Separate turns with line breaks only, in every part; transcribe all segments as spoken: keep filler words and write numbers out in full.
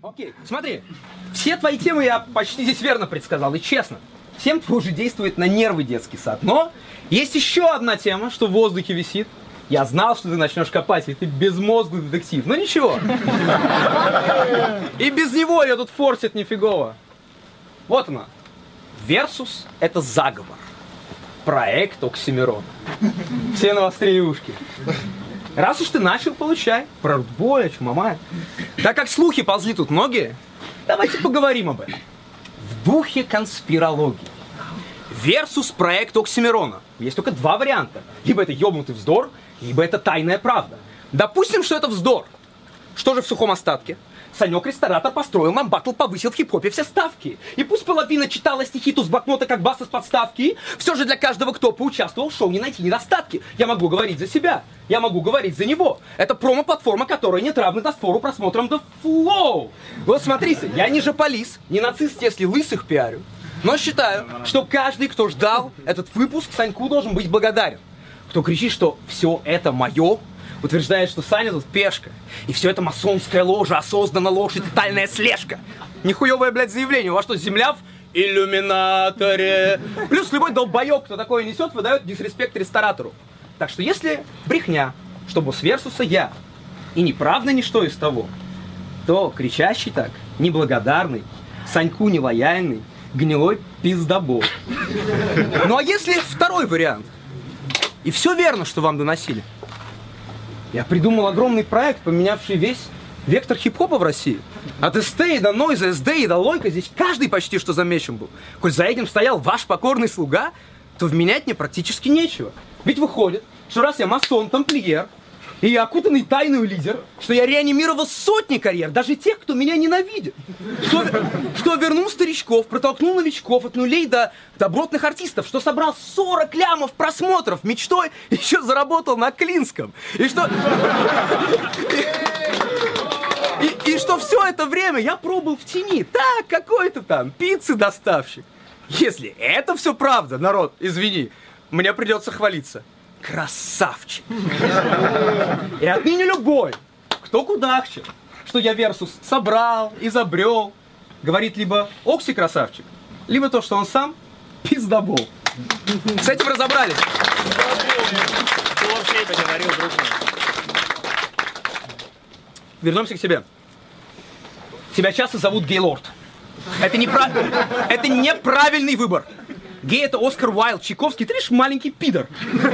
Окей, смотри, все твои темы я почти здесь верно предсказал, и честно. Всем твой уже действует на нервы детский сад. Но есть еще одна тема, что в воздухе висит. Я знал, что ты начнешь копать, ведь ты безмозглый детектив. Но ничего. И без него ее тут форсит нифигово. Вот она. Версус — это заговор. Проект Оксимирон. Все навострили ушки. Раз уж ты начал, получай. Про Рудбоя, Чумамая. Так как слухи ползли тут многие, давайте поговорим об этом. В духе конспирологии. Версус проект Оксимирона. Есть только два варианта. Либо это ёбнутый вздор, либо это тайная правда. Допустим, что это вздор. Что же в сухом остатке? Санек-ресторатор построил нам баттл, повысил в хип-хопе все ставки. И пусть половина читала стихи тут с блокнота, как бас из подставки, все же для каждого, кто поучаствовал в шоу, не найти недостатки. Я могу говорить за себя, я могу говорить за него. Это промо-платформа, которая нет равны Досфору просмотрам The Flow. Вот смотрите, я не жополис, не нацист, если лысых пиарю. Но считаю, что каждый, кто ждал этот выпуск, Саньку должен быть благодарен. Кто кричит, что все это мое, утверждает, что Саня тут пешка. И все это масонская ложа, осознанно ложь и тотальная слежка. Нихуевое, блядь, заявление. У вас что, земля в иллюминаторе? Плюс любой долбоёб, кто такое несет, выдает дисреспект ресторатору. Так что если брехня, что босс Версуса я, и неправда ничто из того, то кричащий так, неблагодарный, Саньку нелояльный, гнилой пиздобол. Ну а если второй вариант? И все верно, что вам доносили. Я придумал огромный проект, поменявший весь вектор хип-хопа в России. От эс тэ и до Нойза, эс дэ и до Лойка здесь каждый почти что замечен был. Коль за этим стоял ваш покорный слуга, то вменять мне практически нечего. Ведь выходит, что раз я масон-тамплиер, и я окутанный тайной лидер, что я реанимировал сотни карьер, даже тех, кто меня ненавидит. Что, что вернул старичков, протолкнул новичков от нулей до добротных артистов, что собрал сорок лямов просмотров мечтой, еще заработал на Клинском. И что... И, и что все это время я пробыл в тени. Так, какой-то там пиццы-доставщик. Если это все правда, народ, извини, мне придется хвалиться. Красавчик. И отныне любой, кто кудахчет, что я Версус собрал, изобрел, говорит либо Окси красавчик, либо то, что он сам пиздобол. С этим разобрались. Вернемся к себе. Тебя часто зовут Гейлорд. Это, непра... это неправильный выбор. Гей — это Оскар Уайлд, Чайковский, ты лишь маленький пидор.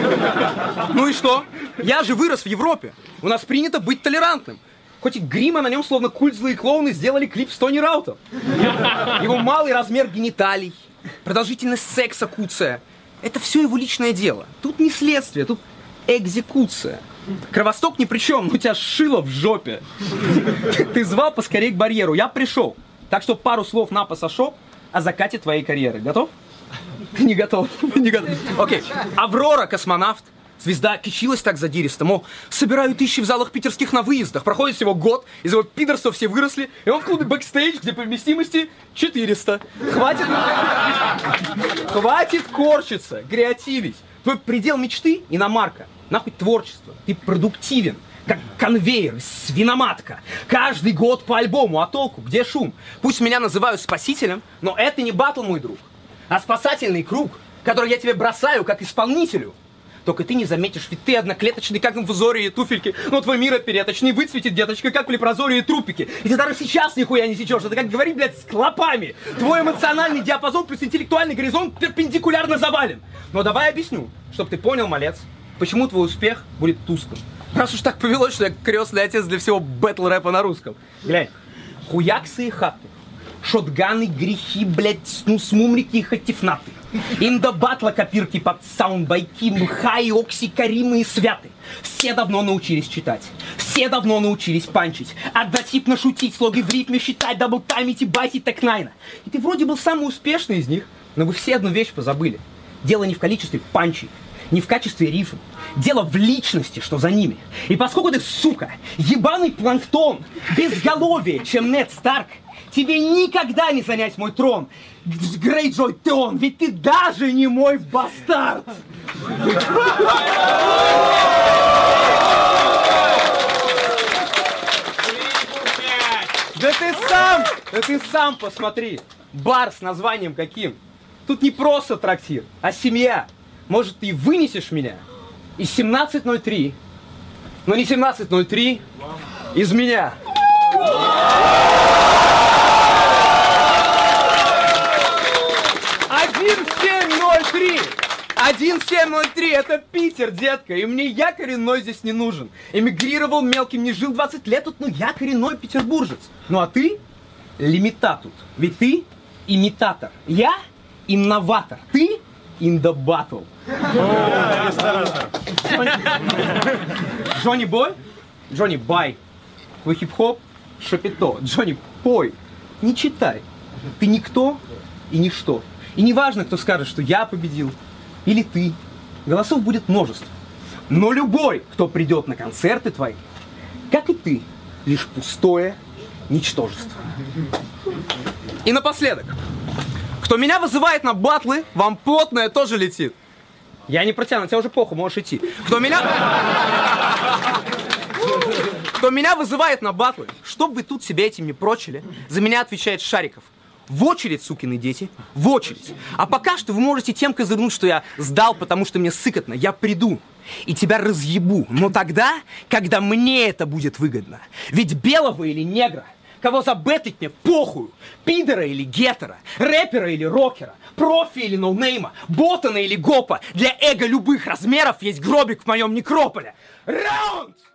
Ну и что? Я же вырос в Европе. У нас принято быть толерантным. Хоть и грима на нем, словно культ злые клоуны, сделали клип с Тони Раутом. Его малый размер гениталий, продолжительность секса, куция — это все его личное дело. Тут не следствие, тут экзекуция. Кровосток ни при чем, но у тебя шило в жопе. Ты звал поскорей к барьеру, я пришел. Так что пару слов на пасашоп о закате твоей карьеры. Готов? Не готов, не готов. Окей. Аврора, космонавт. Звезда кичилась так задиристо, мол, собираю тысячи в залах питерских на выездах. Проходит всего год, из его пидорства все выросли, и он в клубе бэкстейдж, где по вместимости четыреста. Хватит... Хватит корчиться, креативить. Твой предел мечты — иномарка. Нахуй творчество. Ты продуктивен, как конвейер, свиноматка. Каждый год по альбому, а толку? Где шум? Пусть меня называют спасителем, но это не баттл, мой друг, а спасательный круг, который я тебе бросаю как исполнителю. Только ты не заметишь, ведь ты одноклеточный, как инфузории и туфельки, но твой мир опереточный выцветит, деточка, как плепрозории и трупики. И ты даже сейчас нихуя не сечешь, это как говорить, блядь, с клопами. Твой эмоциональный диапазон плюс интеллектуальный горизонт перпендикулярно завален. Но давай объясню, чтобы ты понял, малец, почему твой успех будет тусклым. Раз уж так повелось, что я крестный отец для всего бэтл-рэпа на русском. Глянь, хуяксы и хаты, шотганы, грехи, блядь, ну, смумрики и хатифнаты. Инда-батла, копирки, под саундбайки, мха и окси, каримы и святы. Все давно научились читать, все давно научились панчить, однотипно шутить, слоги в ритме считать, даблтаймить и байтить так найна. И ты вроде был самый успешный из них, но вы все одну вещь позабыли. Дело не в количестве панчей, не в качестве рифм. Дело в личности, что за ними. И поскольку ты, сука, ебаный планктон, безголовее, чем Нед Старк, тебе никогда не занять мой трон, Грейджой Теон, ведь ты даже не мой бастард. Да ты сам, да ты сам посмотри. Бар с названием каким? Тут не просто трактир, а семья. Может, ты вынесешь меня из семнадцать ноль три, но не семнадцать ноль три, из меня. один семь ноль три. один семь ноль три, это Питер, детка, и мне я коренной здесь не нужен. Эмигрировал мелким, не жил двадцать лет тут, но я коренной петербуржец. Ну а ты лимита тут, ведь ты имитатор, я инноватор, ты in the battle. Джонни Бой, Джонни Бай, твой хип-хоп, шапито, Джонни Пой, не читай, ты никто и ничто. И не важно, кто скажет, что я победил, или ты. Голосов будет множество. Но любой, кто придет на концерты твои, как и ты, лишь пустое ничтожество. И напоследок. Кто меня вызывает на батлы, вам потное тоже летит. Я не протяну, тебе уже похуй, можешь идти. Кто меня... Кто меня вызывает на батлы, чтоб вы тут себя этим не прочили, за меня отвечает Шариков. В очередь, сукины дети, в очередь. А пока что вы можете тем козырнуть, что я сдал, потому что мне сыкотно. Я приду и тебя разъебу. Но тогда, когда мне это будет выгодно. Ведь белого или негра, кого забетить мне похую, пидора или гетера, рэпера или рокера, профи или ноунейма, ботана или гопа. Для эго любых размеров есть гробик в моем некрополе. Раунд!